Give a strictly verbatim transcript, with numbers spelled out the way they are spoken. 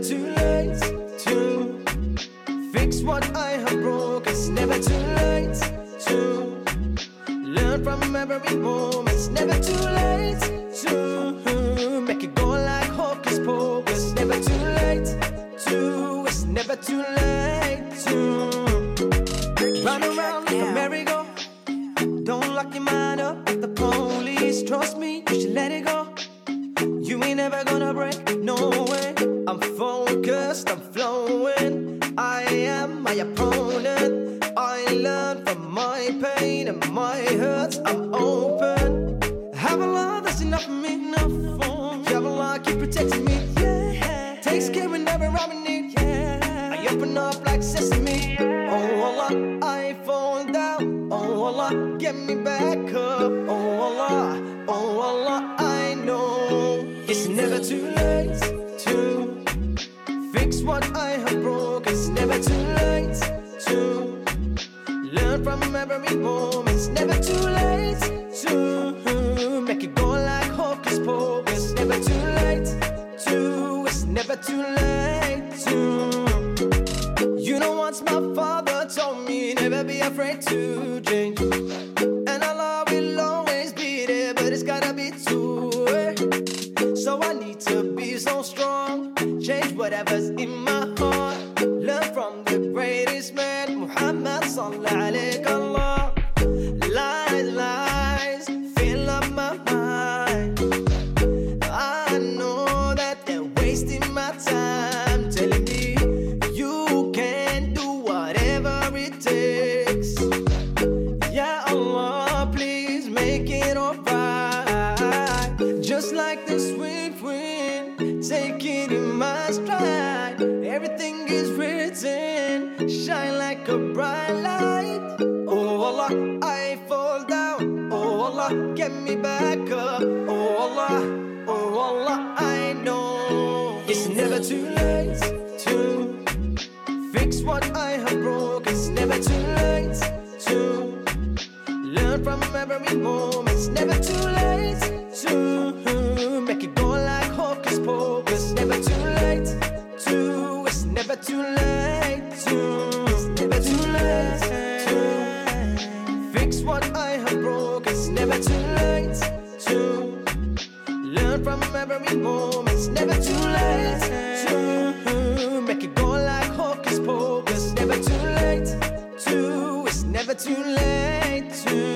too late to fix what I have broke. It's never too late to learn from every moment. It's never too late to make it go like hocus pocus. Never too late to, it's never too late to run around like a merry-go. Don't lock your mind up with the police. Trust me, you should let it go. You ain't never gonna break, no way. I'm focused, I'm flowing. I am my opponent. I learn from my pain and my hurts. I'm open. Have a love that's enough for me, enough for me. Have a love, keep protecting me, yeah. Takes care whenever I'm in need, yeah. I open up like sesame. Oh Allah, I fall down. Oh Allah, get me back up. Oh Allah, oh Allah, I know it's never too late to fix what I have broke. It's never too late to learn from every moment. It's never too late to make it go like hocus pocus. Never too late to, it's never too late to. You know once my father told me never be afraid to change, and Allah will always be there, but it's gotta be two way. So I need to be so strong, change whatever's in my heart, learn from the greatest man, Muhammad Sallallahu Alaihi Allah. Lies, lies, fill up my mind. I know that they're wasting my time, telling me you can do whatever it takes. Yeah Allah, please make it alright. Just like the sweet wind, take it in my stride. Everything is written, shine like a bright light. Oh Allah, I fall down. Oh Allah, get me back up. Oh Allah, oh Allah, I know it's never too late to fix what I have broke. It's never too late to learn from every moment. It's never too late to make it go like hocus pocus. Never too late to, it's never too late to, it's never too late to fix what I have broke. It's never too late to learn from every moment. It's never too late to make it go like hocus pocus. Never too late to, it's never too late to